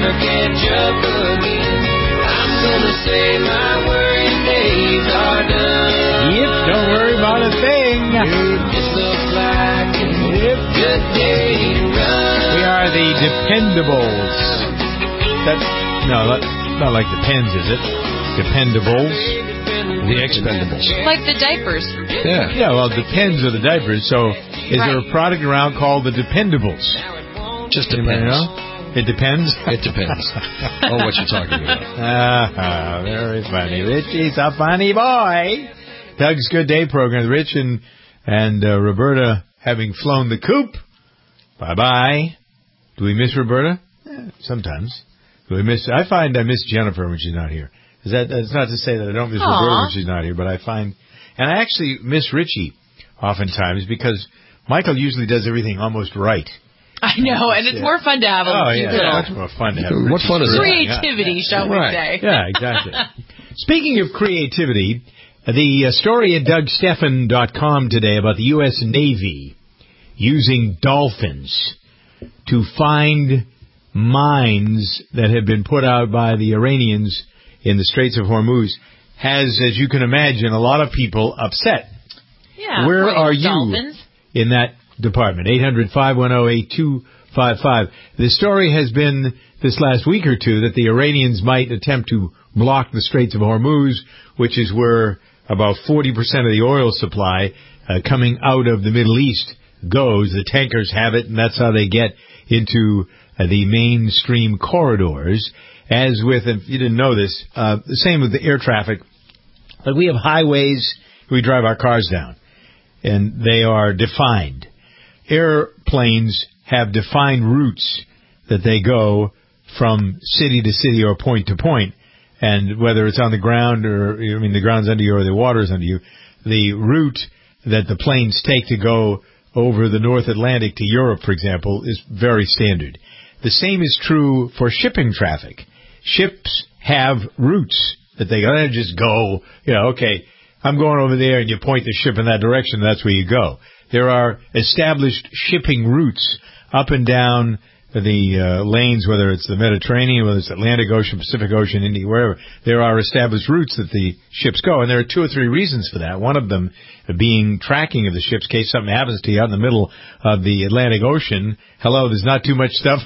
gonna catch up again. I'm gonna say my worrying days are done. Yep, don't worry about a thing. This looks like a good day to run. We are the Dependables. Not like the Pens, is it? Dependables. The Expendables. Like the diapers. Yeah. Yeah, well, Depends are the diapers, so is there a product around called the Dependables? Just depends. It depends? It depends on what you're talking about. Very funny. Richie's a funny boy. Doug's Good Day program. Rich and Roberta having flown the coop. Bye-bye. Do we miss Roberta? Sometimes. I find I miss Jennifer when she's not here. That's not to say that I don't miss Roberta when she's not here, but I find... And I actually miss Richie oftentimes because Michael usually does everything almost right. I know, and it's more fun to have a much more fun to have What fun is it? creativity, shall we say. Yeah, exactly. Speaking of creativity, the story at DougStephan.com today about the U.S. Navy using dolphins to find mines that have been put out by the Iranians in the Straits of Hormuz has, as you can imagine, a lot of people upset. Yeah. Where are you dolphins in that department? 800-510-8255. The story has been this last week or two that the Iranians might attempt to block the Straits of Hormuz, which is where about 40% of the oil supply coming out of the Middle East goes. The tankers have it, and that's how they get into the mainstream corridors. As with, if you didn't know this, the same with the air traffic. Like we have highways we drive our cars down, and they are defined. Airplanes have defined routes that they go from city to city or point to point. And whether it's on the ground the ground's under you or the water's under you, the route that the planes take to go over the North Atlantic to Europe, for example, is very standard. The same is true for shipping traffic. Ships have routes that they don't just go, okay, I'm going over there, and you point the ship in that direction, and that's where you go. There are established shipping routes up and down the lanes, whether it's the Mediterranean, whether it's Atlantic Ocean, Pacific Ocean, India, wherever. There are established routes that the ships go, and there are 2 or 3 reasons for that. One of them being tracking of the ships in case something happens to you out in the middle of the Atlantic Ocean. Hello, there's not too much stuff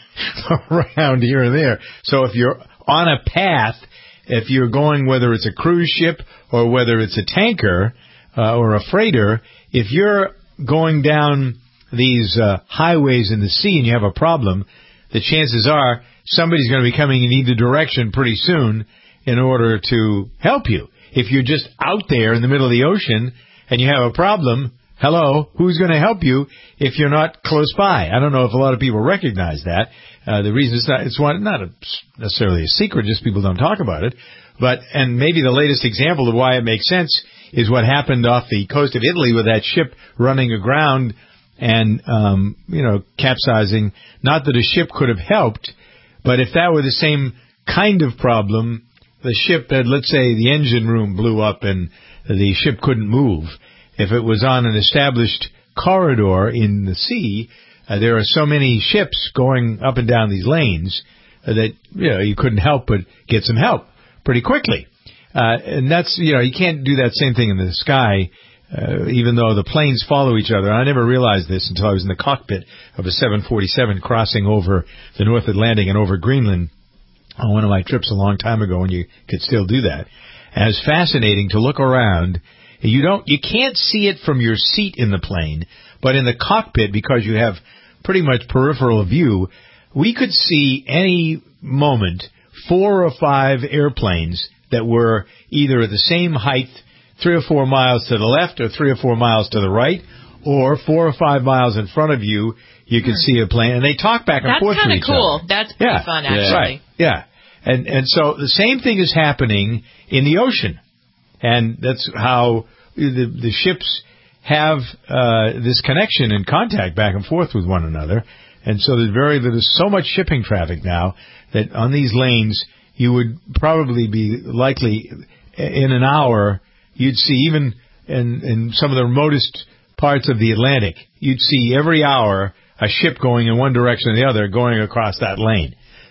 around here and there. So if you're on a path, if you're going, whether it's a cruise ship or whether it's a tanker or a freighter, if you're going down these highways in the sea and you have a problem, the chances are somebody's going to be coming in either direction pretty soon in order to help you. If you're just out there in the middle of the ocean and you have a problem, hello, who's going to help you if you're not close by? I don't know if a lot of people recognize that. The reason it's not necessarily a secret, just people don't talk about it. And maybe the latest example of why it makes sense is what happened off the coast of Italy with that ship running aground and, capsizing. Not that a ship could have helped, but if that were the same kind of problem, the ship that, let's say, the engine room blew up and the ship couldn't move. If it was on an established corridor in the sea, there are so many ships going up and down these lanes that, you couldn't help but get some help pretty quickly. And that's, you can't do that same thing in the sky, even though the planes follow each other. I never realized this until I was in the cockpit of a 747 crossing over the North Atlantic and over Greenland on one of my trips a long time ago when you could still do that. And it's fascinating to look around. You can't see it from your seat in the plane, but in the cockpit, because you have pretty much peripheral view, we could see any moment 4 or 5 airplanes that were either at the same height, 3 or 4 miles to the left or 3 or 4 miles to the right, or 4 or 5 miles in front of you, you could see a plane, and they talk back and forth to each cool. other. That's pretty fun, actually. Right. Yeah. And so the same thing is happening in the ocean. And that's how the ships have this connection and contact back and forth with one another. And so there's so much shipping traffic now that on these lanes you would probably be likely in an hour, you'd see even in some of the remotest parts of the Atlantic, you'd see every hour a ship going in one direction or the other going across that lane.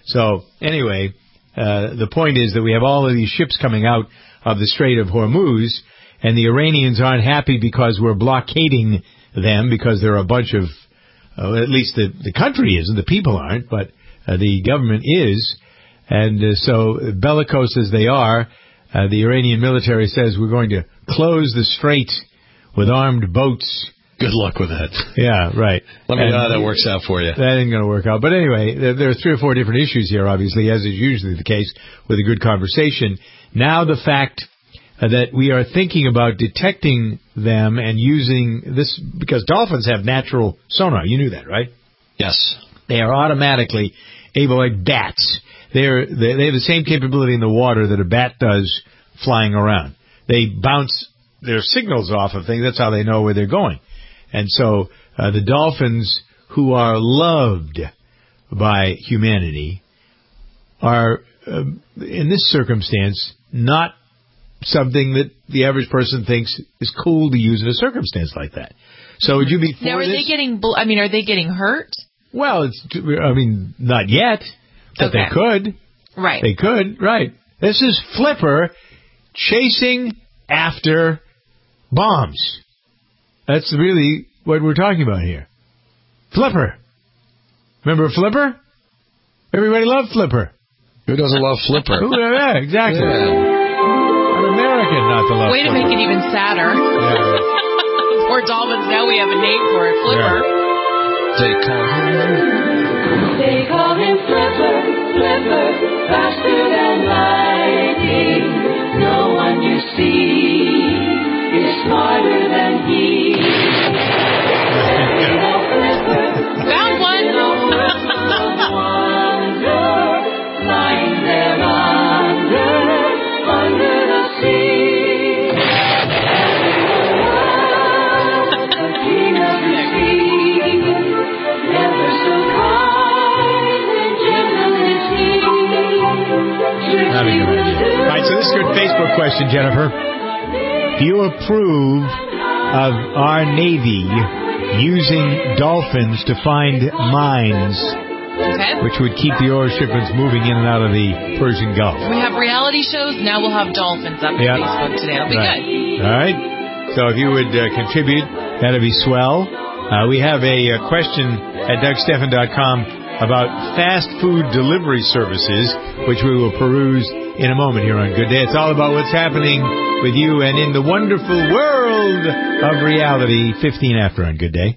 So, anyway, the point is that we have all of these ships coming out of the Strait of Hormuz, and the Iranians aren't happy because we're blockading them, because there are a bunch of, at least the country isn't, the people aren't, but the government is. And so, bellicose as they are, the Iranian military says we're going to close the strait with armed boats. Good luck with that. Yeah, right. Let me know how that works out for you. That ain't going to work out. But anyway, there are 3 or 4 different issues here, obviously, as is usually the case with a good conversation. Now the fact that we are thinking about detecting them and using this, because dolphins have natural sonar. You knew that, right? Yes. They are automatically able, like bats. They have the same capability in the water that a bat does flying around. They bounce their signals off of things. That's how they know where they're going. And so the dolphins, who are loved by humanity, are, in this circumstance, not something that the average person thinks is cool to use in a circumstance like that. So would you be for now, are this? are they getting hurt? Well, not yet, but Okay. they could. Right. They could, right. This is Flipper chasing after bombs. That's really what we're talking about here. Flipper. Remember Flipper? Everybody loved Flipper. Who doesn't love Flipper? Yeah, exactly. Yeah. An American not to love Way to Flipper. make it even sadder. Yeah. Poor dolphins, now we have a name for it, Flipper. They call him Flipper, Flipper, faster than lightning. No one you see is smarter than he. Found one. Lying there under the sea. The king of the sea, never so kind and gentle is he. All right, so this is a good Facebook question, Jennifer. Do you approve of our Navy using dolphins to find mines, Okay. which would keep the oil shipments moving in and out of the Persian Gulf? We have reality shows. Now we'll have dolphins up on Yeah. Facebook today. It'll be Right. good. All right. So if you would contribute, that'd be swell. We have a question at DougStephan.com about fast food delivery services, which we will peruse in a moment here on Good Day. It's all about what's happening with you and in the wonderful world of reality. 15 after on Good Day.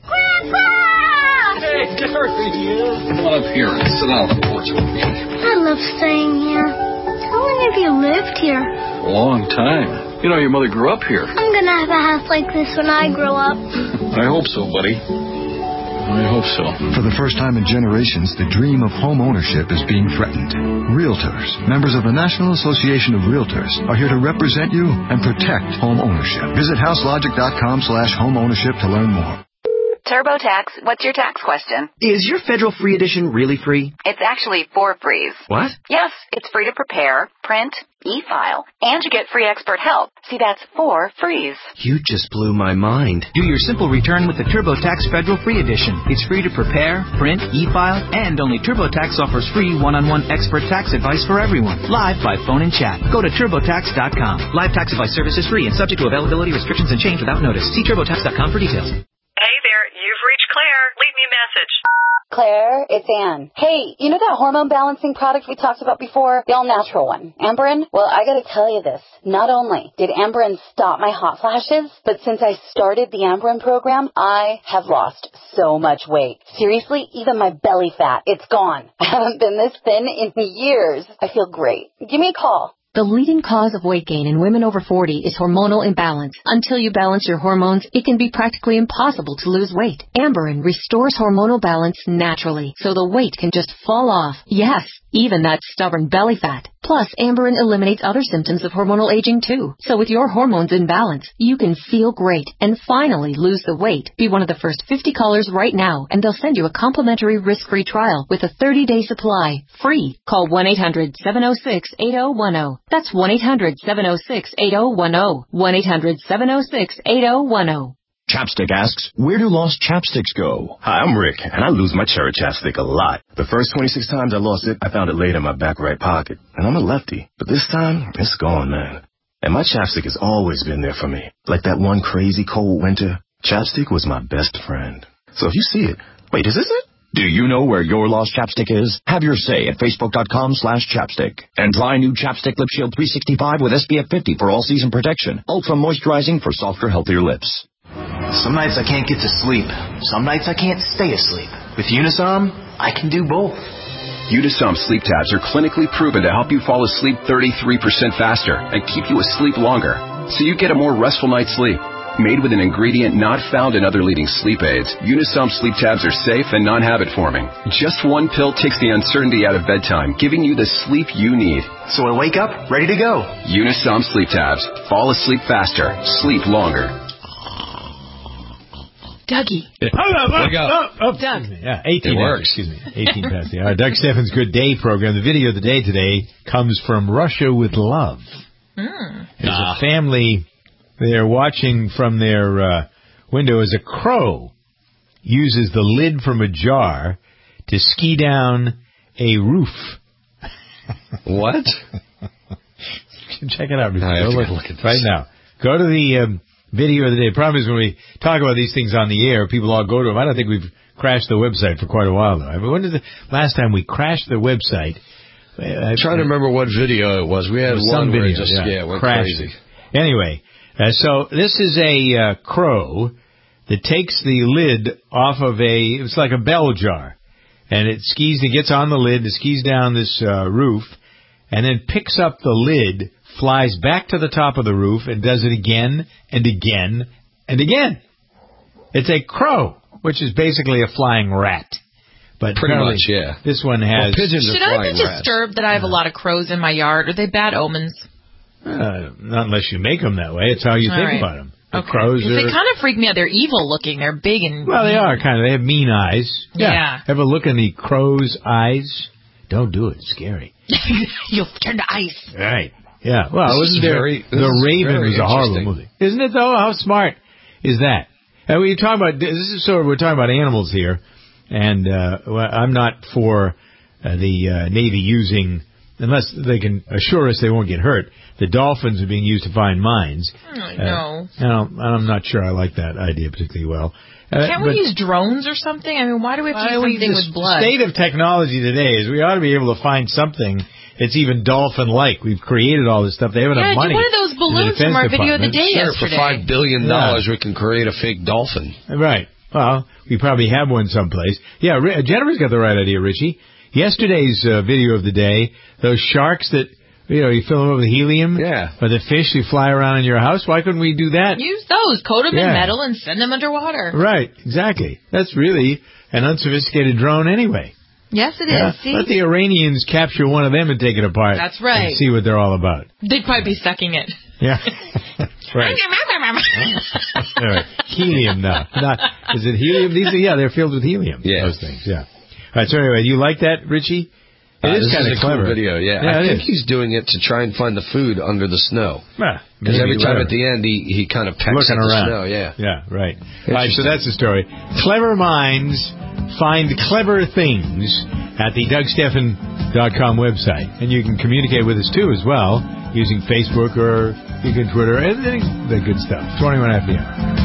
Come on up here and sit down on the porch with me. I love staying here. How long have you lived here? A long time. You know, your mother grew up here. I'm gonna have a house like this when I grow up. I hope so, buddy. I hope so. For the first time in generations, the dream of home ownership is being threatened. Realtors, members of the National Association of Realtors, are here to represent you and protect home ownership. Visit houselogic.com/homeownership to learn more. TurboTax, what's your tax question? Is your federal free edition really free? It's actually 4 frees. What? Yes, it's free to prepare, print, e-file, and you get free expert help. See, that's 4 frees. You just blew my mind. Do your simple return with the TurboTax Federal Free Edition. It's free to prepare, print, e-file, and only TurboTax offers free one-on-one expert tax advice for everyone, live by phone and chat. Go to TurboTax.com. Live tax advice service is free and subject to availability restrictions and change without notice. See TurboTax.com for details. Hey there, you've reached Claire. Leave me a message. Claire, it's Ann. Hey, you know that hormone balancing product we talked about before? The all-natural one. Amberen? Well, I gotta tell you this. Not only did Amberen stop my hot flashes, but since I started the Amberen program, I have lost so much weight. Seriously, even my belly fat, it's gone. I haven't been this thin in years. I feel great. Give me a call. The leading cause of weight gain in women over 40 is hormonal imbalance. Until you balance your hormones, it can be practically impossible to lose weight. Amberen restores hormonal balance naturally, so the weight can just fall off. Yes, even that stubborn belly fat. Plus, Amberen eliminates other symptoms of hormonal aging too. So with your hormones in balance, you can feel great and finally lose the weight. Be one of the first 50 callers right now, and they'll send you a complimentary risk-free trial with a 30-day supply. Free. Call 1-800-706-8010. That's 1-800-706-8010. 1-800-706-8010. Chapstick asks, where do lost chapsticks go? Hi, I'm Rick, and I lose my cherry chapstick a lot. The first 26 times I lost it, I found it laid in my back right pocket. And I'm a lefty. But this time, it's gone, man. And my chapstick has always been there for me. Like that one crazy cold winter, chapstick was my best friend. So if you see it, wait, is this it? Do you know where your lost chapstick is? Have your say at Facebook.com/chapstick. And try new Chapstick Lip Shield 365 with SPF 50 for all-season protection. Ultra moisturizing for softer, healthier lips. Some nights I can't get to sleep. Some nights I can't stay asleep. With Unisom, I can do both. Unisom sleep tabs are clinically proven to help you fall asleep 33% faster and keep you asleep longer, so you get a more restful night's sleep. Made with an ingredient not found in other leading sleep aids, Unisom sleep tabs are safe and non-habit forming. Just one pill takes the uncertainty out of bedtime, giving you the sleep you need. So I wake up ready to go. Unisom sleep tabs. Fall asleep faster. Sleep longer. Dougie. Doug. Yeah, 18 it works. Excuse me. 18 past the hour. Doug Steffen's Good Day program. The video of the day today comes from Russia with Love. There's a family. They're watching from their window as a crow uses the lid from a jar to ski down a roof. What? Check it out. I have to look at this. Right now. Go to the video of the day. The problem is when we talk about these things on the air, people all go to them. I don't think we've crashed the website for quite a while, though. I mean, when did the last time we crashed the website? I'm trying to remember what video it was. We had one where it just went crazy. Anyway, so this is a crow that takes the lid off of it's like a bell jar. And it gets on the lid, it skis down this roof, and then picks up the lid, flies back to the top of the roof, and does it again and again and again. It's a crow, which is basically a flying rat. But pretty much, yeah. This one has... pigeons Should are I be disturbed that I have a lot of crows in my yard? Are they bad omens? Not unless you make them that way. It's how you think about them. The crows they kind of freak me out. They're evil looking. They're big and... Well, they are kind of. They have mean eyes. Yeah. Ever look in the crow's eyes? Don't do it. It's scary. You'll turn to ice. Right. Yeah. Well, wasn't there... The Raven was a horrible movie. Isn't it, though? How smart is that? And we're talking about animals here. And I'm not for the Navy using... Unless they can assure us they won't get hurt. The dolphins are being used to find mines. No. I'm not sure I like that idea particularly well. Can't we use drones or something? I mean, why do we have to use something with blood? The state of technology today is we ought to be able to find something that's even dolphin-like. We've created all this stuff. They haven't enough money. Yeah, one of those balloons from our video of the day yesterday. For $5 billion, we can create a fake dolphin. Right. Well, we probably have one someplace. Yeah, Jennifer's got the right idea, Richie. Yesterday's video of the day, those sharks that, you fill them up with helium. Yeah. Or the fish you fly around in your house. Why couldn't we do that? Use those. Coat them in metal and send them underwater. Right. Exactly. That's really an unsophisticated drone anyway. Yes, it is. See? Let the Iranians capture one of them and take it apart. That's right. And see what they're all about. They'd probably be sucking it. Yeah. Right. Helium now. Is it helium? They're filled with helium. Yeah. Those things, yeah. All right, so anyway, you like that, Richie? It is kind of clever. Cool video, yeah. I think he's doing it to try and find the food under the snow. Because every time at the end, he kind of pecks at the snow. Yeah. Yeah, right. All right, so that's the story. Clever minds find clever things at the DougSteffen.com website. And you can communicate with us, too, as well, using Facebook or you can Twitter, anything, the good stuff. 21 after the hour.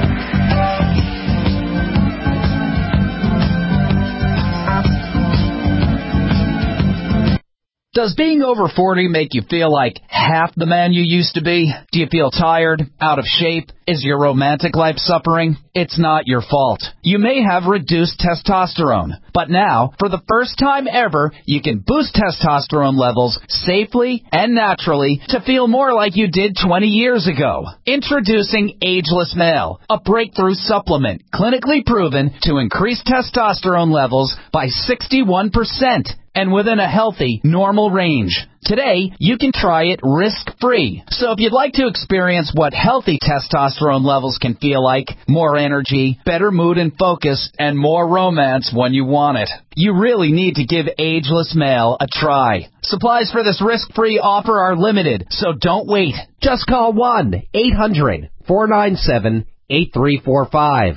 Does being over 40 make you feel like half the man you used to be? Do you feel tired, out of shape? Is your romantic life suffering? It's not your fault. You may have reduced testosterone, but now, for the first time ever, you can boost testosterone levels safely and naturally to feel more like you did 20 years ago. Introducing Ageless Male, a breakthrough supplement clinically proven to increase testosterone levels by 61%. And within a healthy, normal range. Today, you can try it risk-free. So if you'd like to experience what healthy testosterone levels can feel like, more energy, better mood and focus, and more romance when you want it, you really need to give Ageless Male a try. Supplies for this risk-free offer are limited, so don't wait. Just call 1-800-497 1-800-497-8345.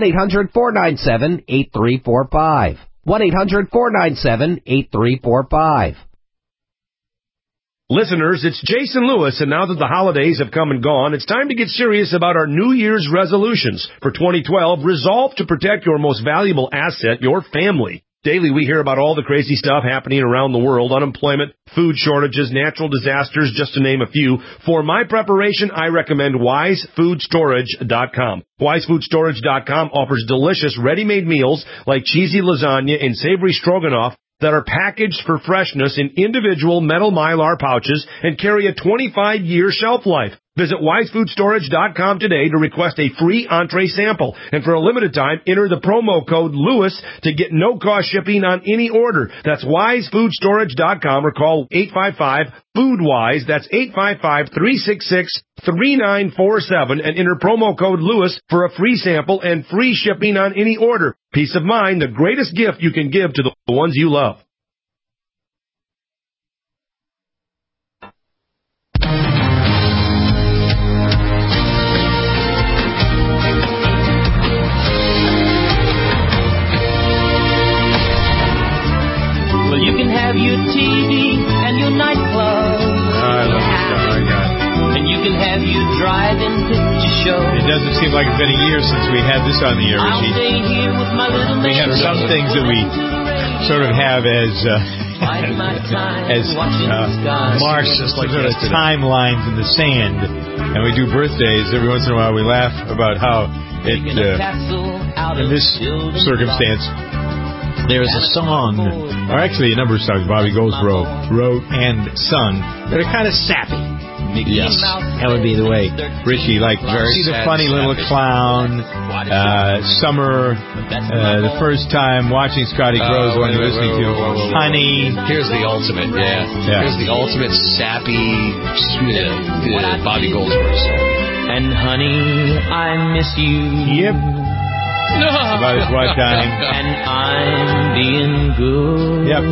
1-800-497-8345. 1-800-497-8345. Listeners, it's Jason Lewis, and now that the holidays have come and gone, it's time to get serious about our New Year's resolutions. For 2012, resolve to protect your most valuable asset, your family. Daily, we hear about all the crazy stuff happening around the world, unemployment, food shortages, natural disasters, just to name a few. For my preparation, I recommend WiseFoodStorage.com. WiseFoodStorage.com offers delicious ready-made meals like cheesy lasagna and savory stroganoff that are packaged for freshness in individual metal Mylar pouches and carry a 25-year shelf life. Visit WiseFoodStorage.com today to request a free entree sample. And for a limited time, enter the promo code LEWIS to get no-cost shipping on any order. That's WiseFoodStorage.com or call 855-FOODWISE. That's 855-366-3947 and enter promo code LEWIS for a free sample and free shipping on any order. Peace of mind, the greatest gift you can give to the ones you love. Well, you can have your TV and your nightclub. I love this stuff. My God. And you can have your drive-in picture show. It doesn't seem like it's been a year since we had this on the air, I'll Richie. stay here with my little We have some things that we sort of have as marks, sort of timelines in the sand. And we do birthdays. Every once in a while we laugh about how it, in this circumstance, there's a song, or actually a number of songs Bobby Goldsboro wrote and sung that are kind of sappy. Yes. That would be the way. Richie, like, see the funny little clown, Summer, the first time watching Scotty Groves, when you're listening to Honey. Here's the ultimate, Here's the ultimate sappy Bobby Goldsboro song. And honey, I miss you. Yep. About his wife dying. And I'm being good. Yep.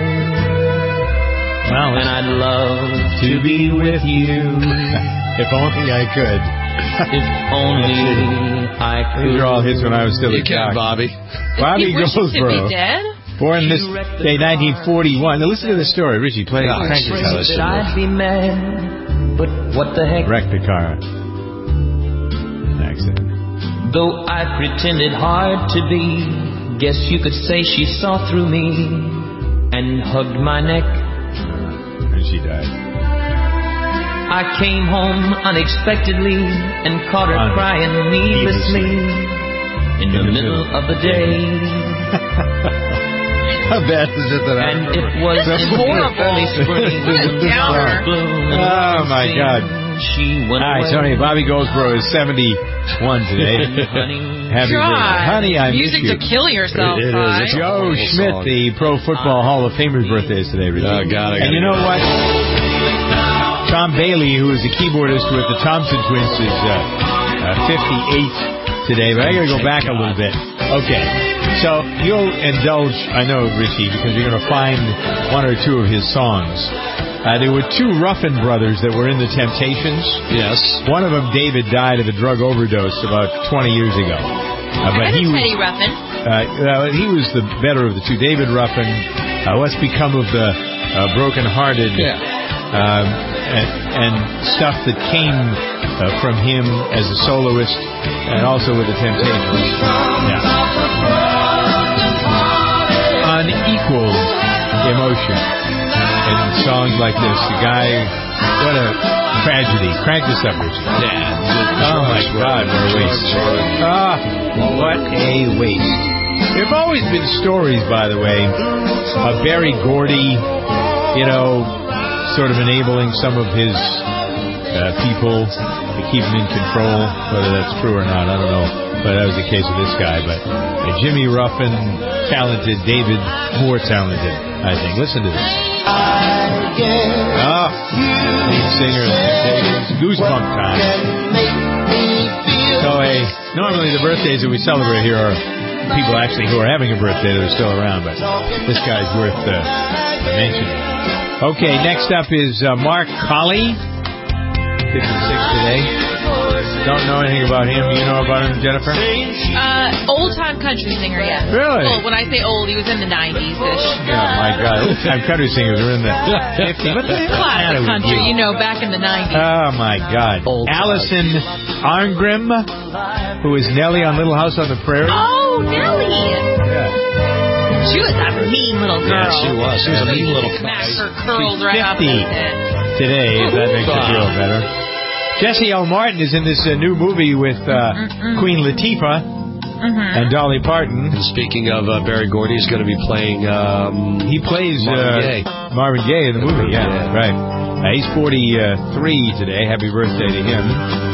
Well, and I'd love to be with you. If only I could. If only I could. These are all hits when I was still a child. Bobby. Bobby Goldsboro. Born this day, 1941. Now listen to the story. Richie, play it. I'd be mad, but what the heck? Wreck the car. Accident. Though I pretended hard to be, guess you could say she saw through me and hugged my neck. And she died. I came home unexpectedly and caught her crying needlessly in the middle of the day. How bad is it that and it was horrible. Oh my God. Hi, Tony. Bobby Goldsboro is 71 today. Happy birthday. Honey, I miss you. Music to kill yourself, It is. Joe Schmidt, the Pro Football Hall of Famer's birthday is today, Richie. Oh, God. And you know what? Tom Bailey, who is a keyboardist with the Thompson Twins, is 58 today. But I got to go back a little bit. Okay. So you'll indulge, I know, Richie, because you're going to find one or two of his songs. There were two Ruffin brothers that were in the Temptations. Yes. One of them, David, died of a drug overdose about 20 years ago. But he was Teddy Ruffin. He was the better of the two. David Ruffin, What's Become of the Broken-Hearted, and stuff that came from him as a soloist and also with the Temptations. Unequaled emotion. And songs like this, the guy, what a tragedy. Crank this up, Richie. Yeah. Oh, my God, what a waste. What a waste. There have always been stories, by the way, of Berry Gordy, sort of enabling some of his people to keep him in control. Whether that's true or not, I don't know. But that was the case with this guy. But Jimmy Ruffin, talented. David, more talented, I think. Listen to this. Lead singer, Goosebump time. So normally the birthdays that we celebrate here are people actually who are having a birthday that are still around, but this guy's worth mentioning. Okay, next up is Mark Colley, 56 today. Don't know anything about him. You know about him, Jennifer? Old-time country singer, yes. Really? Well, when I say old, he was in the 90s-ish. Oh, my God. Old-time country singers are in the 50s. What the Classic country, back in the 90s. Oh, my God. Allison Arngrim, who is Nellie on Little House on the Prairie. Oh, Nellie! Yeah. She was that mean little girl. Yeah, she was. She was a mean little Smacked her curls right up in the head. Today, if that makes you feel better. Jesse L. Martin is in this new movie with Queen Latifah and Dolly Parton. And speaking of Berry Gordy, he's going to be playing... he plays Marvin Gaye in the movie, right. He's 43 today. Happy birthday to him.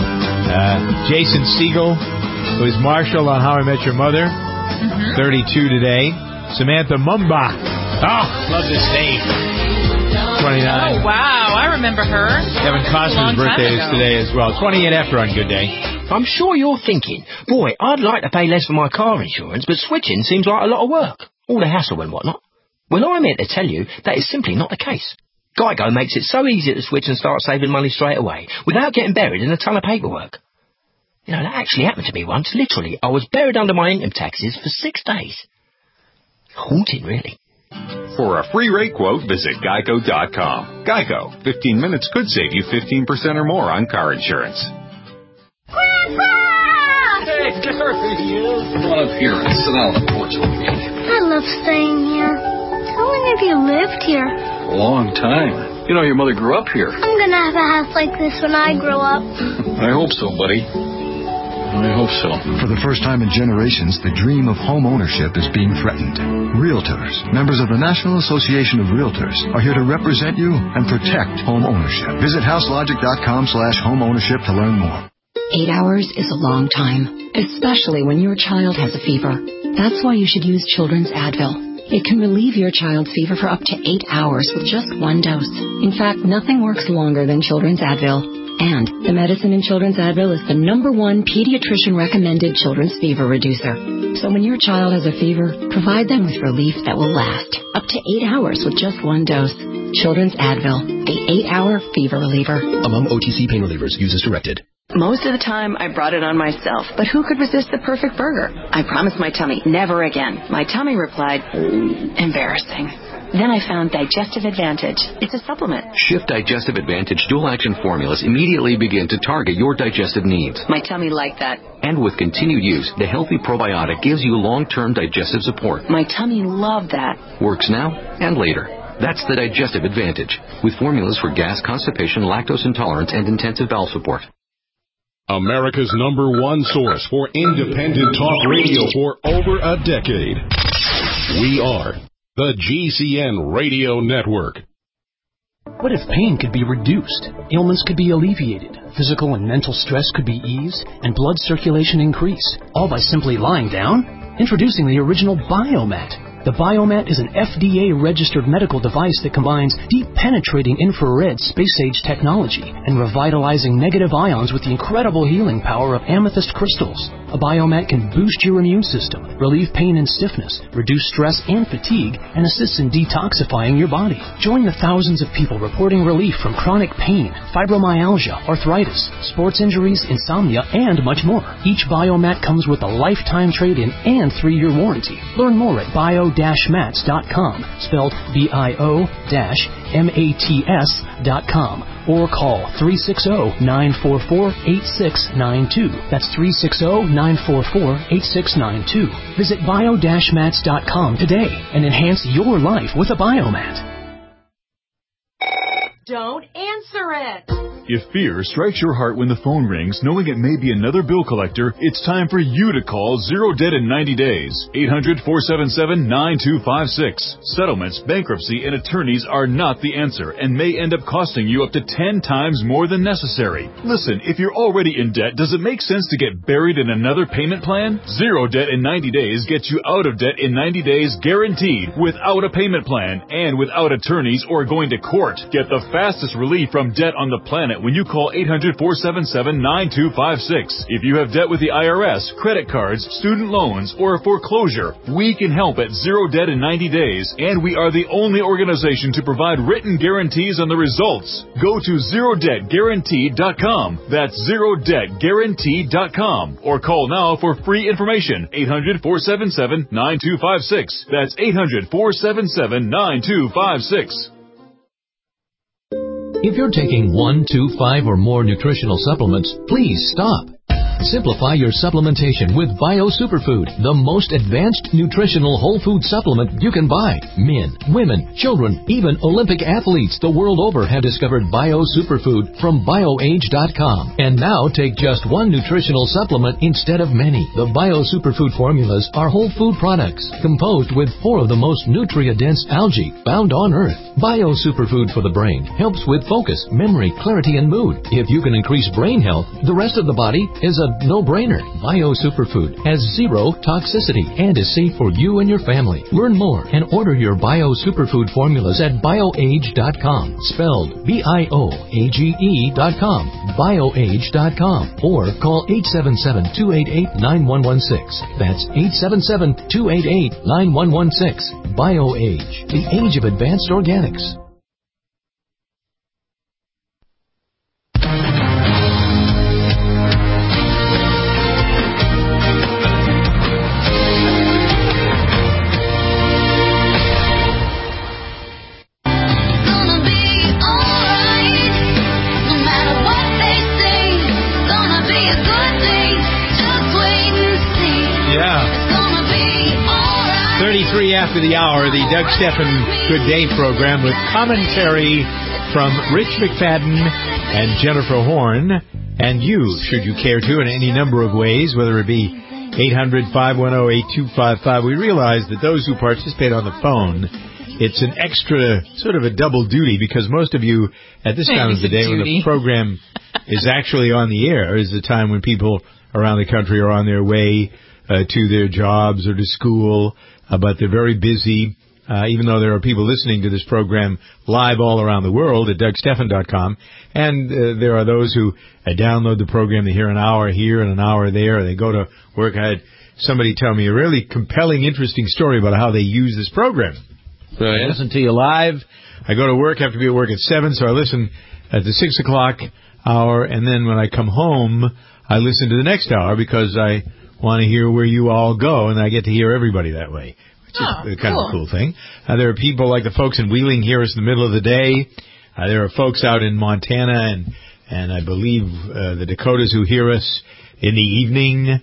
Jason Segel, who is Marshall on How I Met Your Mother, 32 today. Samantha Mumbach. Oh, love this name. 29. Oh, wow. I remember her. Kevin Costner's birthday is today as well. 28 after on Good Day. I'm sure you're thinking, boy, I'd like to pay less for my car insurance, but switching seems like a lot of work. All the hassle and whatnot. Well, I'm here to tell you that is simply not the case. Geico makes it so easy to switch and start saving money straight away, without getting buried in a ton of paperwork. That actually happened to me once. Literally, I was buried under my income taxes for 6 days. Haunting, really. For a free rate quote, visit Geico.com. Geico. 15 minutes could save you 15% or more on car insurance. Grandpa! Hey, there he is. Come on up here and sit down on the porch with me. I love staying here. How long have you lived here? A long time. You know, your mother grew up here. I'm going to have a house like this when I grow up. I hope so, buddy. I hope so. For the first time in generations, the dream of home ownership is being threatened. Realtors, members of the National Association of Realtors, are here to represent you and protect home ownership. Visit houselogic.com/home ownership to learn more. 8 hours is a long time, especially when your child has a fever. That's why you should use Children's Advil. It can relieve your child's fever for up to 8 hours with just 1 dose. In fact, nothing works longer than Children's Advil. And the medicine in Children's Advil is the #1 pediatrician-recommended children's fever reducer. So when your child has a fever, provide them with relief that will last up to 8 hours with just 1 dose. Children's Advil, the 8-hour fever reliever. Among OTC pain relievers, use as directed. Most of the time, I brought it on myself, but who could resist the perfect burger? I promised my tummy, never again. My tummy replied, embarrassing. Then I found Digestive Advantage. It's a supplement. Shift Digestive Advantage dual-action formulas immediately begin to target your digestive needs. My tummy liked that. And with continued use, the healthy probiotic gives you long-term digestive support. My tummy loved that. Works now and later. That's the Digestive Advantage, with formulas for gas, constipation, lactose intolerance, and intensive bowel support. America's #1 source for independent talk radio for over a decade. We are the GCN Radio Network. What if pain could be reduced, ailments could be alleviated, physical and mental stress could be eased, and blood circulation increase, all by simply lying down? Introducing the original Biomat. The Biomat is an FDA-registered medical device that combines deep penetrating infrared space-age technology and revitalizing negative ions with the incredible healing power of amethyst crystals. A Biomat can boost your immune system, relieve pain and stiffness, reduce stress and fatigue, and assists in detoxifying your body. Join the thousands of people reporting relief from chronic pain, fibromyalgia, arthritis, sports injuries, insomnia, and much more. Each Biomat comes with a lifetime trade-in and 3-year warranty. Learn more at bio-mats.com, spelled bio-mats.com, or call 360-944-8692. That's 360-944-8692. Visit bio-mats.com today and enhance your life with a Biomat. Don't answer it. If fear strikes your heart when the phone rings, knowing it may be another bill collector, it's time for you to call Zero Debt in 90 Days. 800-477-9256. Settlements, bankruptcy, and attorneys are not the answer and may end up costing you up to 10 times more than necessary. Listen, if you're already in debt, does it make sense to get buried in another payment plan? Zero Debt in 90 Days gets you out of debt in 90 days guaranteed, without a payment plan and without attorneys or going to court. Get the fastest relief from debt on the planet debt when you call 800-477-9256. If you have debt with the IRS, credit cards, student loans, or a foreclosure, we can help at Zero Debt in 90 days, and we are the only organization to provide written guarantees on the results. Go to ZeroDebtGuaranteed.com. That's ZeroDebtGuaranteed.com. Or call now for free information. 800-477-9256. That's 800-477-9256. If you're taking 1, 2, 5, or more nutritional supplements, please stop. Simplify your supplementation with Bio Superfood, the most advanced nutritional whole food supplement you can buy. Men, women, children, even Olympic athletes the world over have discovered Bio Superfood from BioAge.com. And now take just one nutritional supplement instead of many. The Bio Superfood formulas are whole food products composed with 4 of the most nutrient-dense algae found on Earth. Bio Superfood for the brain helps with focus, memory, clarity, and mood. If you can increase brain health, the rest of the body is a no-brainer. Bio Superfood has 0 toxicity and is safe for you and your family. Learn more and order your Bio Superfood formulas at BioAge.com, spelled BIOAGE.com, BioAge.com, or call 877-288-9116. That's 877-288-9116. BioAge, the age of advanced organics. After the hour, the Doug Stephan Good Day program with commentary from Rich McFadden and Jennifer Horn. And you, should you care to, in any number of ways, whether it be 800-510-8255. We realize that those who participate on the phone, it's an extra sort of a double duty, because most of you at this time of the day when the program is actually on the air is the time when people around the country are on their way to their jobs or to school. But they're very busy, even though there are people listening to this program live all around the world at DougStephan.com. And there are those who download the program. They hear an hour here and an hour there. They go to work. I had somebody tell me a really compelling, interesting story about how they use this program. I listen to you live. I go to work, have to be at work at 7, so I listen at the 6 o'clock hour. And then when I come home, I listen to the next hour because I want to hear where you all go, and I get to hear everybody that way, which is kind of a cool thing. There are people like the folks in Wheeling hear us in the middle of the day. There are folks out in Montana and I believe the Dakotas who hear us in the evening.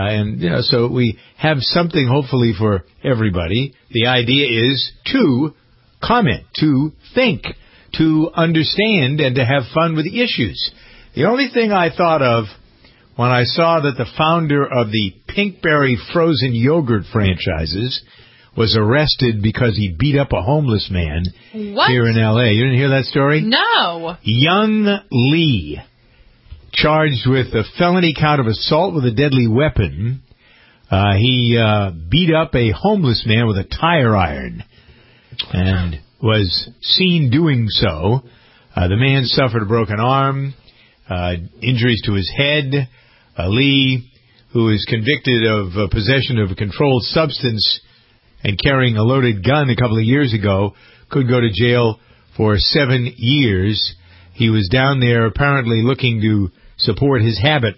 So we have something hopefully for everybody. The idea is to comment, to think, to understand, and to have fun with the issues. The only thing I thought of when I saw that the founder of the Pinkberry frozen yogurt franchises was arrested because he beat up a homeless man here in L.A. You didn't hear that story? No. Young Lee, charged with a felony count of assault with a deadly weapon. He beat up a homeless man with a tire iron and was seen doing so. The man suffered a broken arm, injuries to his head. Lee, who is convicted of possession of a controlled substance and carrying a loaded gun a couple of years ago, could go to jail for 7 years. He was down there apparently looking to support his habit.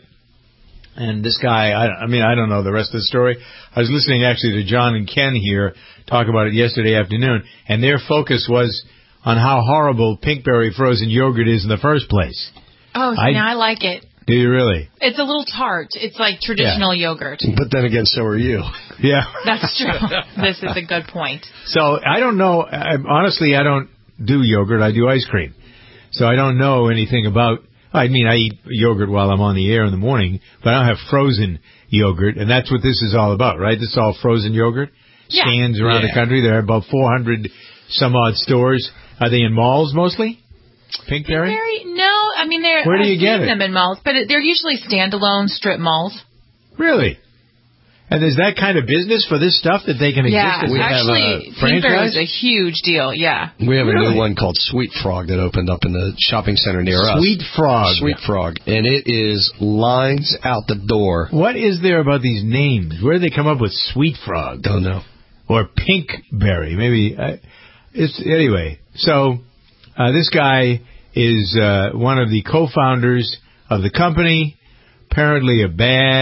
And this guy, I don't know the rest of the story. I was listening actually to John and Ken here talk about it yesterday afternoon, and their focus was on how horrible Pinkberry frozen yogurt is in the first place. Oh, I like it. Do you really? It's a little tart. It's like traditional yogurt. But then again, so are you. Yeah. That's true. This is a good point. So I don't know. Honestly, I don't do yogurt. I do ice cream. So I don't know anything about... I eat yogurt while I'm on the air in the morning, but I don't have frozen yogurt, and that's what this is all about, right? This is all frozen yogurt. Yeah. Stands around the country. There are about 400 some odd stores. Are they in malls mostly? Pinkberry? No, where do you get it? Them in malls, but they're usually standalone strip malls. Really? And there's that kind of business for this stuff that they can exist as actually, a franchise? Pinkberry is a huge deal, We have a new one called Sweet Frog that opened up in the shopping center near us. Sweet Frog. Sweet Frog. And it is lines out the door. What is there about these names? Where do they come up with Sweet Frog? Don't know. Or Pinkberry. Maybe. Anyway, so this guy is one of the co-founders of the company. Apparently a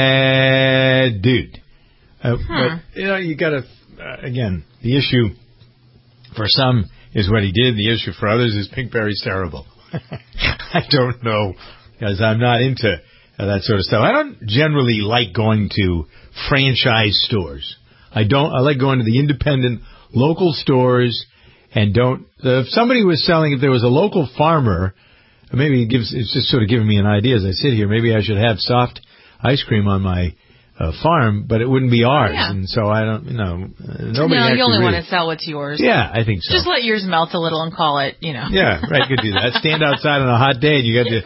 bad dude. But, you got to, again, the issue for some is what he did. The issue for others is Pinkberry's terrible. I don't know, because I'm not into that sort of stuff. I don't generally like going to franchise stores. I like going to the independent local stores and don't... if somebody was selling, if there was a local farmer, maybe it's just sort of giving me an idea as I sit here, maybe I should have soft ice cream on my farm, but it wouldn't be ours, and so I don't, nobody. No, you only want to sell what's yours. Yeah, I think so. Just let yours melt a little and call it, Yeah, right. You could do that. Stand outside on a hot day and you got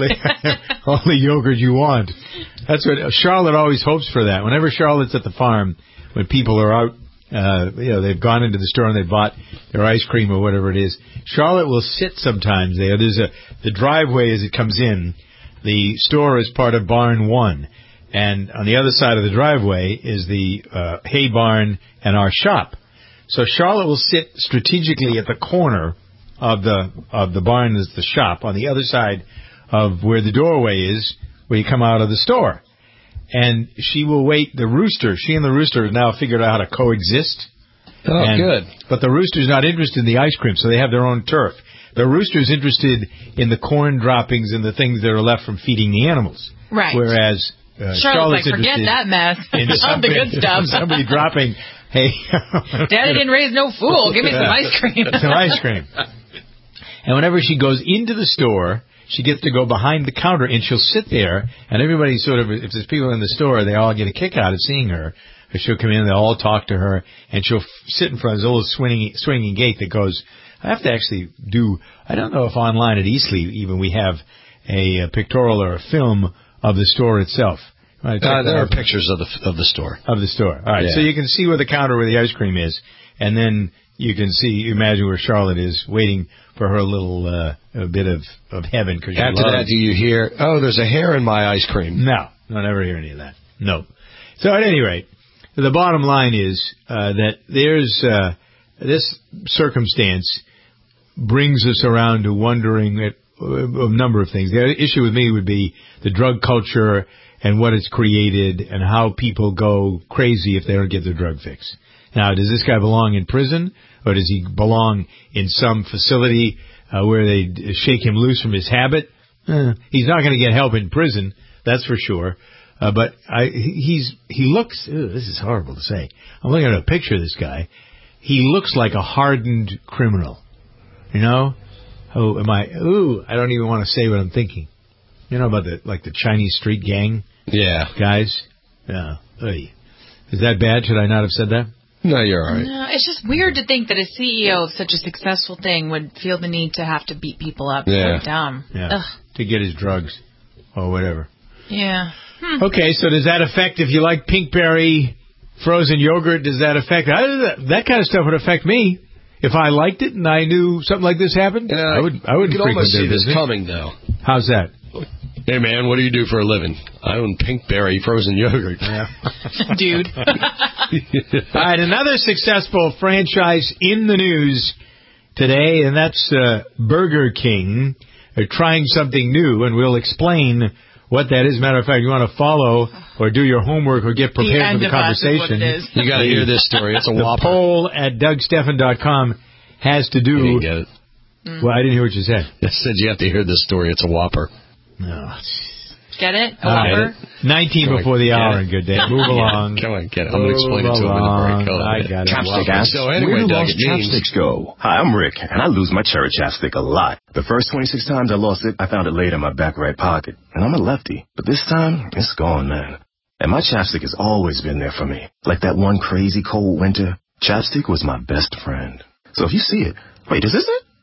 all the yogurt you want. That's what Charlotte always hopes for. That whenever Charlotte's at the farm, when people are out, they've gone into the store and they bought their ice cream or whatever it is. Charlotte will sit sometimes there. There's the driveway as it comes in. The store is part of Barn 1. And on the other side of the driveway is the hay barn and our shop. So Charlotte will sit strategically at the corner of the barn is the shop, on the other side of where the doorway is, where you come out of the store. And she will wait. The rooster, she and the rooster have now figured out how to coexist. Oh, good. But the rooster's not interested in the ice cream, so they have their own turf. The rooster's interested in the corn droppings and the things that are left from feeding the animals. Right. Whereas... Charlotte's like, forget that mess. Of the good stuff. Somebody dropping, hey. Daddy didn't raise no fool. Give me some ice cream. Some ice cream. And whenever she goes into the store, she gets to go behind the counter and she'll sit there. And everybody sort of, if there's people in the store, they all get a kick out of seeing her. She'll come in, they'll all talk to her, and she'll sit in front of this little swinging gate that goes. I have to actually I don't know if online at Eastleigh even we have a pictorial or a film of the store itself. There are pictures of the store. Of the store. All right. Yeah. So you can see where the counter where the ice cream is, and then you can imagine where Charlotte is waiting for her little a bit of heaven. After that, do you hear, there's a hair in my ice cream? No. I never hear any of that. No. So at any rate, the bottom line is that there's this circumstance brings us around to wondering a number of things. The issue with me would be the drug culture and what it's created and how people go crazy if they don't get their drug fix. Now, does this guy belong in prison, or does he belong in some facility where they shake him loose from his habit? He's not going to get help in prison, that's for sure. But he looks, this is horrible to say. I'm looking at a picture of this guy. He looks like a hardened criminal. I don't even want to say what I'm thinking. You know about the Chinese street gang? Yeah. Guys? Yeah. Is that bad? Should I not have said that? No, you're all right. No, it's just weird to think that a CEO of such a successful thing would feel the need to have to beat people up. Yeah. So dumb. Yeah. Ugh. To get his drugs or whatever. Yeah. Okay, so does that affect if you like Pinkberry frozen yogurt? Does that affect that kind of stuff would affect me if I liked it and I knew something like this happened? I would. You could almost see this coming, though. How's that? Hey, man, what do you do for a living? I own Pinkberry frozen yogurt. Yeah. Dude. All right, another successful franchise in the news today, and that's Burger King. They're trying something new, and we'll explain what that is. Matter of fact, you want to follow or do your homework or get prepared for the conversation. You got to hear this story. It's a whopper. The poll at DougStephan.com has to do... You didn't get it. Well, I didn't hear what you said. I said you have to hear this story. It's a whopper. No. Get it? A whopper? 19 before the hour, and good day. Move along. Come on, get it. I'm going to explain it to him in the break. I got it. Chapstick asks, so anyway, where do lost chapsticks go? Hi, I'm Rick, and I lose my cherry chapstick a lot. The first 26 times I lost it, I found it laid in my back right pocket. And I'm a lefty. But this time, it's gone, man. And my chapstick has always been there for me. Like that one crazy cold winter, chapstick was my best friend. So if you see it, wait, is this it?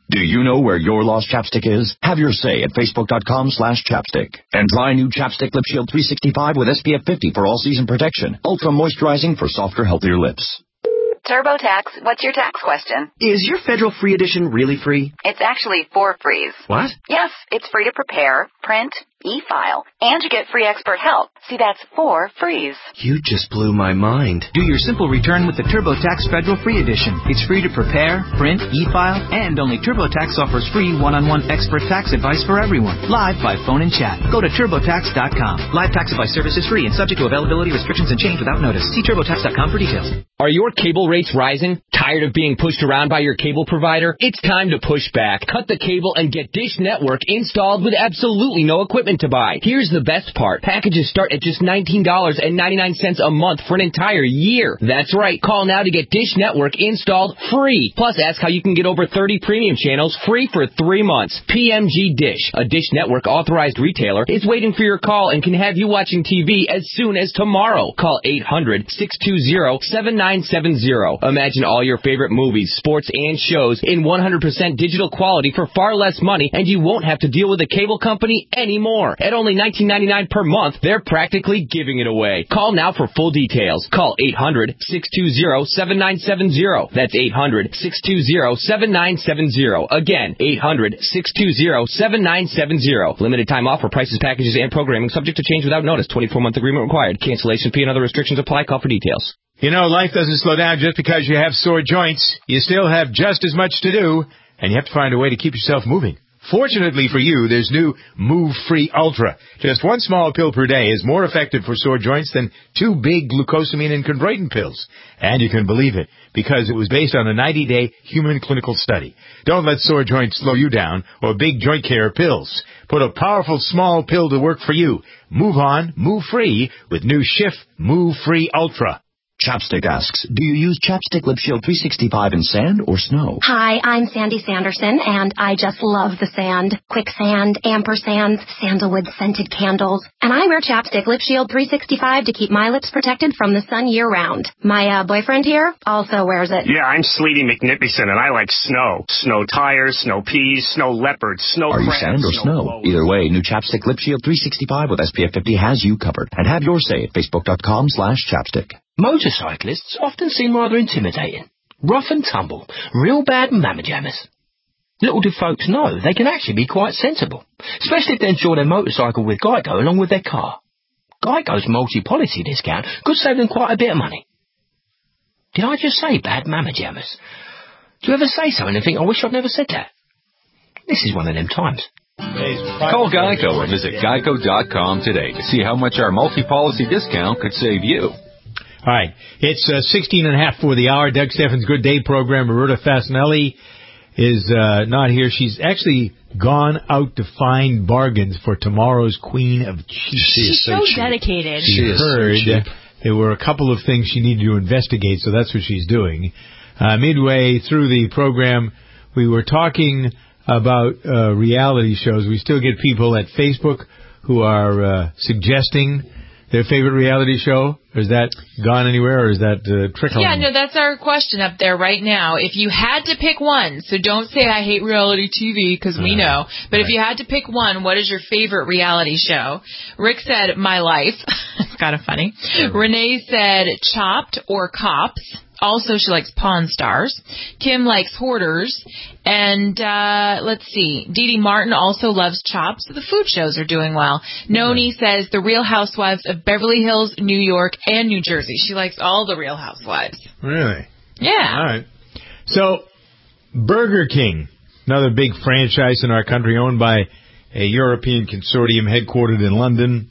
Do you know where your lost chapstick is? Have your say at Facebook.com/chapstick. And try new Chapstick Lip Shield 365 with SPF 50 for all-season protection. Ultra moisturizing for softer, healthier lips. TurboTax, what's your tax question? Is your federal free edition really free? It's actually 4 frees. What? Yes, it's free to prepare, print, e-file, and you get free expert help. See, that's 4 frees. You just blew my mind. Do your simple return with the TurboTax Federal Free Edition. It's free to prepare, print, e-file, and only TurboTax offers free one-on-one expert tax advice for everyone, live by phone and chat. Go to TurboTax.com. Live tax advice service is free and subject to availability restrictions and change without notice. See TurboTax.com for details. Are your cable rates rising? Tired of being pushed around by your cable provider? It's time to push back. Cut the cable and get Dish Network installed with absolutely no equipment to buy. Here's the best part. Packages start at just $19.99 a month for an entire year. That's right. Call now to get Dish Network installed free. Plus, ask how you can get over 30 premium channels free for 3 months. PMG Dish, a Dish Network authorized retailer, is waiting for your call and can have you watching TV as soon as tomorrow. Call 800-620-7970. Imagine all your favorite movies, sports, and shows in 100% digital quality for far less money, and you won't have to deal with a cable company anymore. At only $19.99 per month, they're practically giving it away. Call now for full details. Call 800-620-7970. That's 800-620-7970. Again, 800-620-7970. Limited time offer. Prices, packages, and programming subject to change without notice. 24-month agreement required. Cancellation fee and other restrictions apply. Call for details. You know, life doesn't slow down just because you have sore joints. You still have just as much to do, and you have to find a way to keep yourself moving. Fortunately for you, there's new Move Free Ultra. Just one small pill per day is more effective for sore joints than 2 big glucosamine and chondroitin pills. And you can believe it, because it was based on a 90-day human clinical study. Don't let sore joints slow you down or big joint care pills. Put a powerful small pill to work for you. Move on, move free with new Schiff Move Free Ultra. Chapstick asks, do you use Chapstick Lip Shield 365 in sand or snow? Hi, I'm Sandy Sanderson, and I just love the sand. Quicksand, ampersands, sandalwood scented candles. And I wear Chapstick Lip Shield 365 to keep my lips protected from the sun year-round. My boyfriend here also wears it. Yeah, I'm Sleety McNippyson, and I like snow. Snow tires, snow peas, snow leopards, snow crabs. Are you sand or snow? Either way, new Chapstick Lip Shield 365 with SPF 50 has you covered. And have your say at Facebook.com/chapstick. Motorcyclists often seem rather intimidating. Rough and tumble, real bad mamma jammers. Little do folks know they can actually be quite sensible, especially if they insure their motorcycle with Geico along with their car. Geico's multi-policy discount could save them quite a bit of money. Did I just say bad mamma jammers? Do you ever say something and think, I wish I'd never said that? This is one of them times. Call Geico and visit geico.com today to see how much our multi-policy discount could save you. All right. It's 16:30 for the hour. Doug Steffens' Good Day program. Roberta Fasanelli is not here. She's actually gone out to find bargains for tomorrow's Queen of Cheap. She's so dedicated. She heard there were a couple of things she needed to investigate, so that's what she's doing. Midway through the program, we were talking about reality shows. We still get people at Facebook who are suggesting their favorite reality show. Is that gone anywhere, or is that trickling? Yeah, no, that's our question up there right now. If you had to pick one, so don't say I hate reality TV, because we know, but if you had to pick one, what is your favorite reality show? Rick said My Life. It's kind of funny. Renee said Chopped or Cops. Also, she likes Pawn Stars. Kim likes Hoarders. And, let's see, Dee Dee Martin also loves Chopped, so the food shows are doing well. Noni says The Real Housewives of Beverly Hills, New York, and New Jersey. She likes all the Real Housewives. Really? Yeah. All right. So, Burger King, another big franchise in our country owned by a European consortium headquartered in London.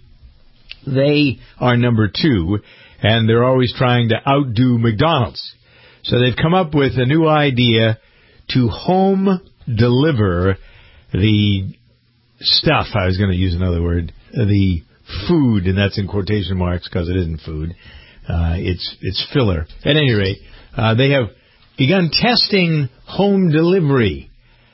They are number 2. And they're always trying to outdo McDonald's. So they've come up with a new idea to home deliver the stuff. I was going to use another word. The food, and that's in quotation marks because it isn't food. It's filler. At any rate, they have begun testing home delivery.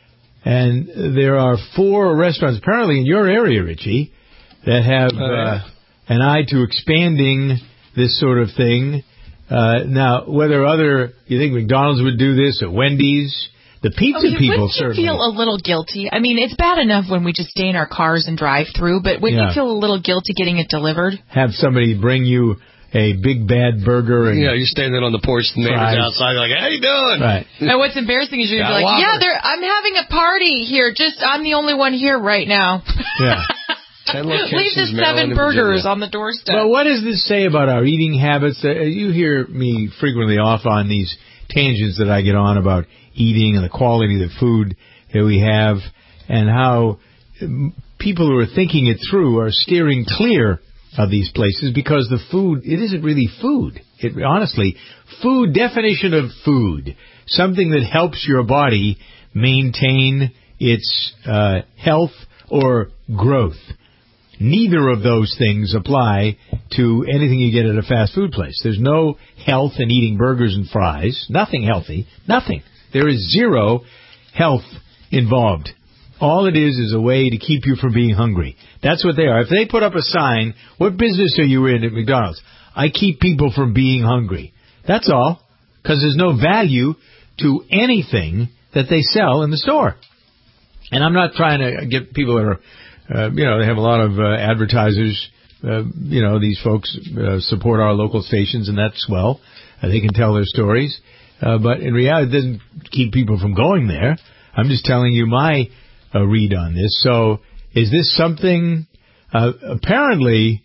And there are 4 restaurants, apparently in your area, Richie, that have an eye to expanding this sort of thing. Now, whether you think McDonald's would do this or Wendy's, The pizza people certainly feel a little guilty. I mean, it's bad enough when we just stay in our cars and drive through, but when you feel a little guilty getting it delivered. Have somebody bring you a big bad burger. And you're standing on the porch, the neighbor's outside, like, how you doing? Right. And what's embarrassing is you're going to be like, I'm having a party here. I'm the only one here right now. Yeah. 10 locations, leave the 7 burgers on the doorstep. Well, what does this say about our eating habits? You hear me frequently off on these tangents that I get on about eating and the quality of the food that we have, and how people who are thinking it through are steering clear of these places because the food, it isn't really food. Honestly, food, definition of food, something that helps your body maintain its health or growth. Neither of those things apply to anything you get at a fast food place. There's no health in eating burgers and fries. Nothing healthy. Nothing. There is zero health involved. All it is a way to keep you from being hungry. That's what they are. If they put up a sign, what business are you in at McDonald's? I keep people from being hungry. That's all. Because there's no value to anything that they sell in the store. And I'm not trying to get people that are... they have a lot of advertisers. These folks support our local stations, and that's swell. They can tell their stories. But in reality, it doesn't keep people from going there. I'm just telling you my read on this. So is this something... apparently,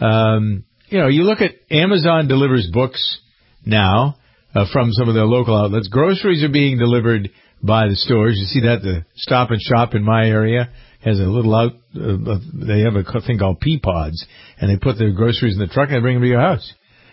you look at Amazon delivers books now from some of their local outlets. Groceries are being delivered by the stores. You see that the Stop and Shop in my area has a little they have a thing called Peapods, and they put their groceries in the truck and they bring them to your house.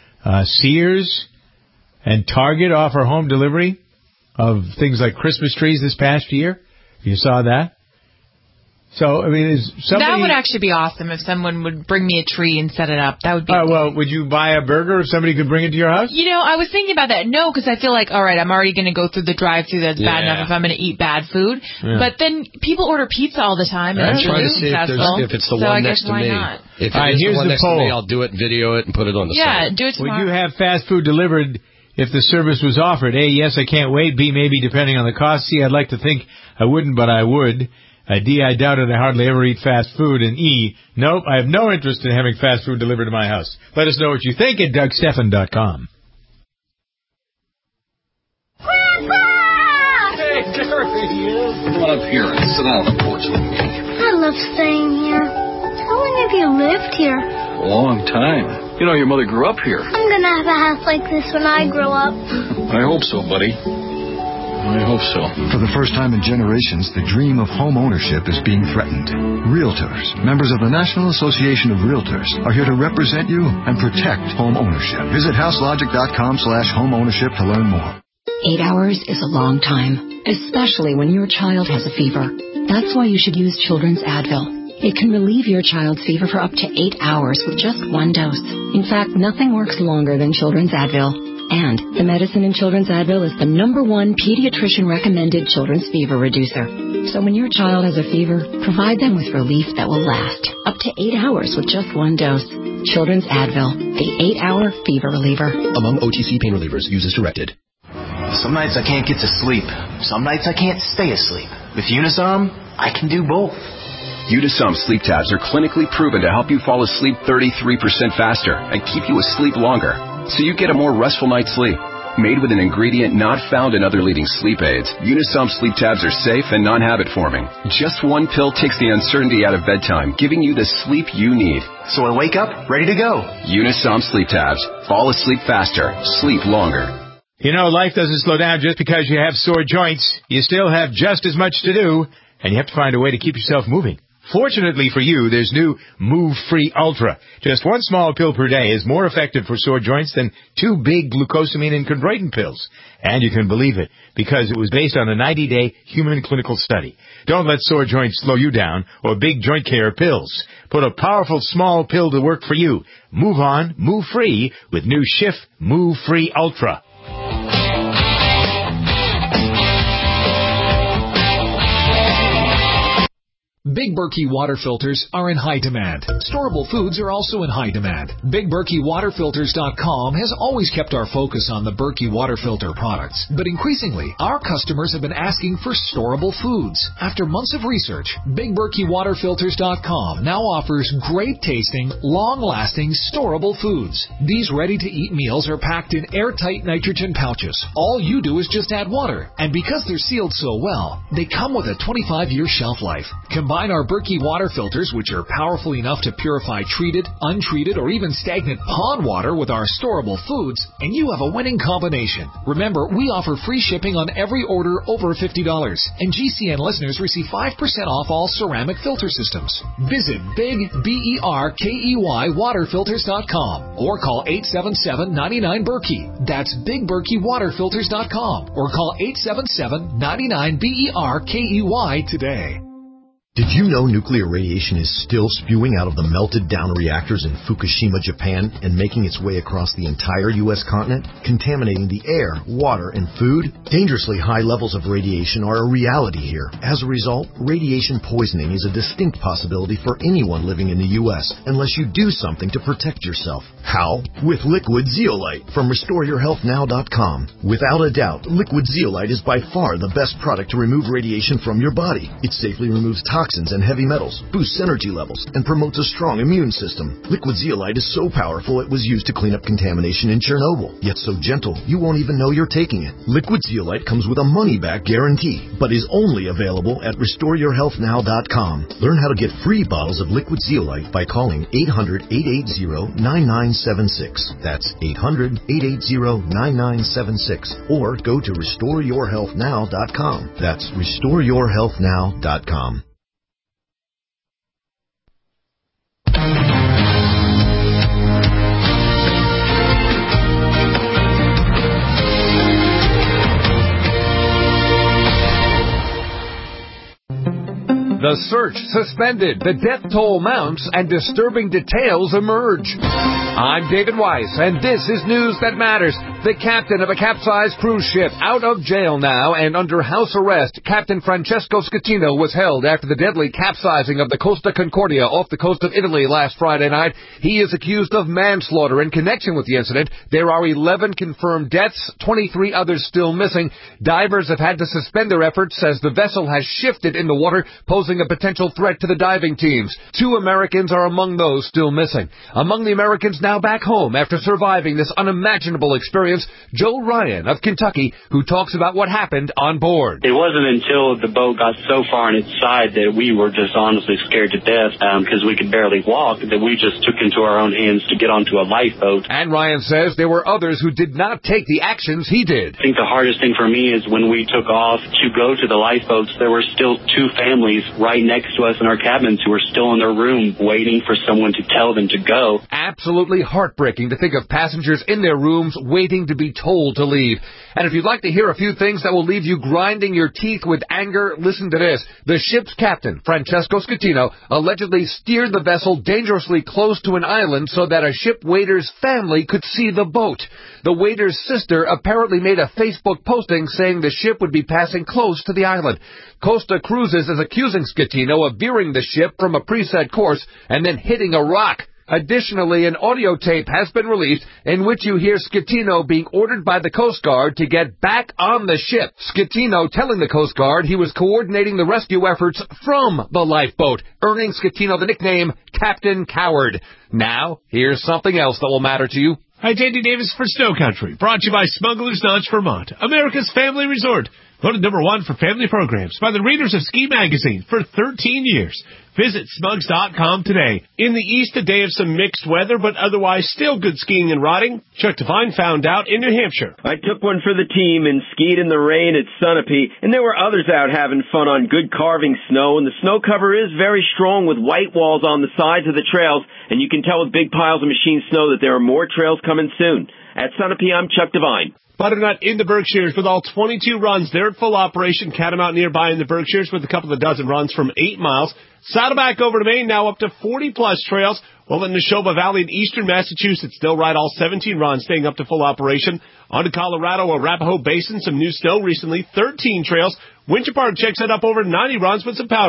Sears and Target offer home delivery of things like Christmas trees this past year. You saw that? So, I mean, that would actually be awesome if someone would bring me a tree and set it up. That would be cool. Well, would you buy a burger if somebody could bring it to your house? I was thinking about that. No, because I feel like, all right, I'm already going to go through the drive-thru. That's bad enough if I'm going to eat bad food. Yeah. But then people order pizza all the time. And I'm trying to see if it's the one next to me. Not? If it's the one next to me, I'll do it, video it, and put it on the site. Yeah, do it tomorrow. Would you have fast food delivered if the service was offered? A, yes, I can't wait. B, maybe depending on the cost. C, I'd like to think I wouldn't, but I would. D, I doubt it. I hardly ever eat fast food. And E, nope, I have no interest in having fast food delivered to my house. Let us know what you think at DougStephan.com. Grandpa! Hey, there he is. Come on up here and sit down on the porch with me. I love staying here. How long have you lived here? A long time. Your mother grew up here. I'm going to have a house like this when I grow up. I hope so, buddy. I hope so. For the first time in generations, the dream of home ownership is being threatened. Realtors, members of the National Association of Realtors, are here to represent you and protect home ownership. Visit houselogic.com/homeownership to learn more. 8 hours is a long time, especially when your child has a fever. That's why you should use Children's Advil. It can relieve your child's fever for up to 8 hours with just one dose. In fact, nothing works longer than Children's Advil. And the medicine in Children's Advil is the #1 pediatrician-recommended children's fever reducer. So when your child has a fever, provide them with relief that will last up to 8 hours with just one dose. Children's Advil, the 8-hour fever reliever. Among OTC pain relievers, use as directed. Some nights I can't get to sleep. Some nights I can't stay asleep. With Unisom, I can do both. Unisom sleep tabs are clinically proven to help you fall asleep 33% faster and keep you asleep longer, so you get a more restful night's sleep. Made with an ingredient not found in other leading sleep aids, Unisom sleep tabs are safe and non-habit forming. Just one pill takes the uncertainty out of bedtime, giving you the sleep you need. So I wake up ready to go. Unisom sleep tabs. Fall asleep faster. Sleep longer. Life doesn't slow down just because you have sore joints. You still have just as much to do, and you have to find a way to keep yourself moving. Fortunately for you, there's new Move Free Ultra. Just one small pill per day is more effective for sore joints than 2 big glucosamine and chondroitin pills. And you can believe it, because it was based on a 90-day human clinical study. Don't let sore joints slow you down or big joint care pills. Put a powerful small pill to work for you. Move on, move free with new Schiff Move Free Ultra. Big Berkey water filters are in high demand. Storable foods are also in high demand. BigBerkeyWaterFilters.com has always kept our focus on the Berkey water filter products, but increasingly, our customers have been asking for storable foods. After months of research, BigBerkeyWaterFilters.com now offers great tasting, long-lasting, storable foods. These ready-to-eat meals are packed in airtight nitrogen pouches. All you do is just add water, and because they're sealed so well, they come with a 25-year shelf life. Combine our Berkey water filters, which are powerful enough to purify treated, untreated, or even stagnant pond water with our storable foods, and you have a winning combination. Remember, we offer free shipping on every order over $50, and GCN listeners receive 5% off all ceramic filter systems. Visit BigBerkeyWaterFilters.com or call 877-99-BERKEY. That's BigBerkeyWaterFilters.com or call 877-99-BERKEY today. Did you know nuclear radiation is still spewing out of the melted down reactors in Fukushima, Japan, and making its way across the entire U.S. continent, contaminating the air, water, and food? Dangerously high levels of radiation are a reality here. As a result, radiation poisoning is a distinct possibility for anyone living in the U.S. unless you do something to protect yourself. How? With Liquid Zeolite from RestoreYourHealthNow.com. Without a doubt, Liquid Zeolite is by far the best product to remove radiation from your body. It safely removes toxins and heavy metals, boosts energy levels, and promotes a strong immune system. Liquid Zeolite is so powerful it was used to clean up contamination in Chernobyl, yet so gentle you won't even know you're taking it. Liquid Zeolite comes with a money-back guarantee, but is only available at RestoreYourHealthNow.com. Learn how to get free bottles of Liquid Zeolite by calling 800-880-9976. That's 800-880-9976. Or go to RestoreYourHealthNow.com. That's RestoreYourHealthNow.com. The search suspended, the death toll mounts, and disturbing details emerge. I'm David Weiss, and this is News That Matters. The captain of a capsized cruise ship out of jail now and under house arrest. Captain Francesco Schettino was held after the deadly capsizing of the Costa Concordia off the coast of Italy last Friday night. He is accused of manslaughter in connection with the incident. There are 11 confirmed deaths, 23 others still missing. Divers have had to suspend their efforts as the vessel has shifted in the water, posing a potential threat to the diving teams. 2 Americans are among those still missing. Among the Americans now back home after surviving this unimaginable experience, Joe Ryan of Kentucky, who talks about what happened on board. It wasn't until the boat got so far on its side that we were just honestly scared to death because we could barely walk, that we just took into our own hands to get onto a lifeboat. And Ryan says there were others who did not take the actions he did. I think the hardest thing for me is when we took off to go to the lifeboats, there were still 2 families right next to us in our cabins who were still in their room waiting for someone to tell them to go. Absolutely heartbreaking to think of passengers in their rooms waiting to be told to leave. And if you'd like to hear a few things that will leave you grinding your teeth with anger, listen to this. The ship's captain, Francesco Schettino, allegedly steered the vessel dangerously close to an island so that a ship waiter's family could see the boat. The waiter's sister apparently made a Facebook posting saying the ship would be passing close to the island. Costa Cruises is accusing Schettino of veering the ship from a preset course and then hitting a rock. Additionally, an audio tape has been released in which you hear Schettino being ordered by the Coast Guard to get back on the ship. Schettino telling the Coast Guard he was coordinating the rescue efforts from the lifeboat, earning Schettino the nickname Captain Coward. Now, here's something else that will matter to you. Hi, J.D. Davis for Snow Country, brought to you by Smuggler's Notch, Vermont, America's family resort. Voted #1 for family programs by the readers of Ski Magazine for 13 years. Visit Smugs.com today. In the east, a day of some mixed weather, but otherwise still good skiing and riding. Chuck Devine found out in New Hampshire. I took one for the team and skied in the rain at Sunapee, and there were others out having fun on good carving snow, and the snow cover is very strong with white walls on the sides of the trails, and you can tell with big piles of machine snow that there are more trails coming soon. At Sunapee, I'm Chuck Devine. Butternut in the Berkshires with all 22 runs. They're at full operation. Catamount nearby in the Berkshires with a couple of dozen runs from 8 miles. Saddleback over to Maine, now up to 40-plus trails. Well, in the Neshoba Valley in eastern Massachusetts, they'll ride all 17 runs, staying up to full operation. On to Colorado, Arapahoe Basin, some new snow recently, 13 trails. Winter Park checks it up over 90 runs with some powder.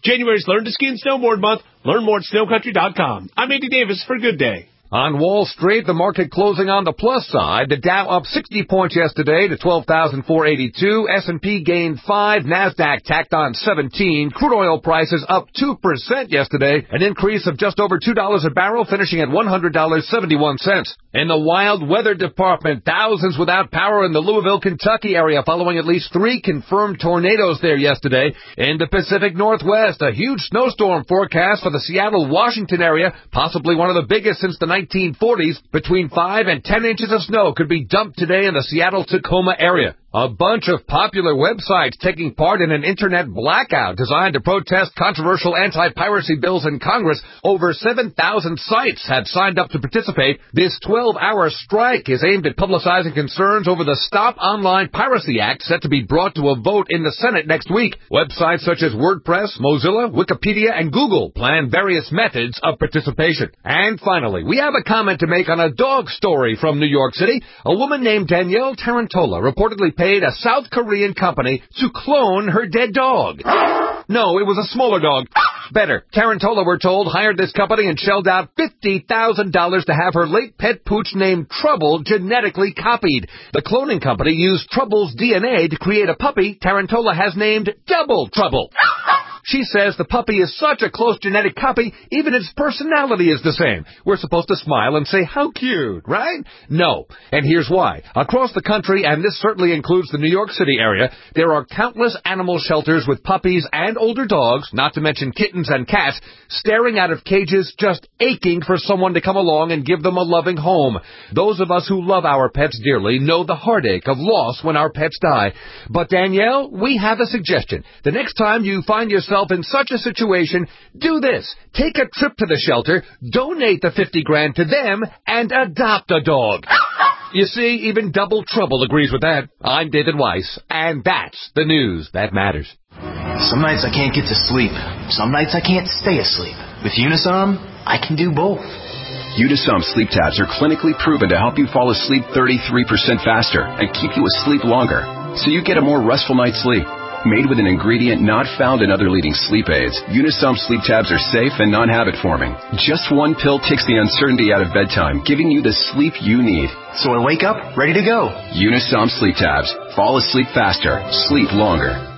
January's Learn to Ski and Snowboard Month. Learn more at snowcountry.com. I'm Andy Davis for Good Day. On Wall Street, the market closing on the plus side. The Dow up 60 points yesterday to 12,482. S&P gained 5. NASDAQ tacked on 17. Crude oil prices up 2% yesterday, an increase of just over $2 a barrel, finishing at $100.71. In the wild weather department, thousands without power in the Louisville, Kentucky area following at least 3 confirmed tornadoes there yesterday. In the Pacific Northwest, a huge snowstorm forecast for the Seattle, Washington area, possibly one of the biggest since the 1940s. Between 5 and 10 inches of snow could be dumped today in the Seattle-Tacoma area. A bunch of popular websites taking part in an internet blackout designed to protest controversial anti-piracy bills in Congress. Over 7,000 sites had signed up to participate. This 12-hour strike is aimed at publicizing concerns over the Stop Online Piracy Act set to be brought to a vote in the Senate next week. Websites such as WordPress, Mozilla, Wikipedia, and Google plan various methods of participation. And finally, we have a comment to make on a dog story from New York City. A woman named Danielle Tarantola reportedly paid a South Korean company to clone her dead dog. No, it was a smaller dog. Better. Tarantola, we're told, hired this company and shelled out $50,000 to have her late pet pooch named Trouble genetically copied. The cloning company used Trouble's DNA to create a puppy Tarantola has named Double Trouble. She says the puppy is such a close genetic copy, even its personality is the same. We're supposed to smile and say, how cute, right? No. And here's why. Across the country, and this certainly includes the New York City area, there are countless animal shelters with puppies and older dogs, not to mention kittens and cats, staring out of cages just aching for someone to come along and give them a loving home. Those of us who love our pets dearly know the heartache of loss when our pets die. But Danielle, we have a suggestion. The next time you find yourself in such a situation, do this. Take a trip to the shelter, donate the $50,000 to them, and adopt a dog. You see, even Double Trouble agrees with that. I'm David Weiss, and that's the news that matters. Some nights I can't get to sleep. Some nights I can't stay asleep. With Unisom, I can do both. Unisom sleep tabs are clinically proven to help you fall asleep 33% faster and keep you asleep longer, so you get a more restful night's sleep. Made with an ingredient not found in other leading sleep aids, Unisom sleep tabs are safe and non-habit forming. Just one pill takes the uncertainty out of bedtime, giving you the sleep you need. So I wake up ready to go. Unisom sleep tabs. Fall asleep faster. Sleep longer.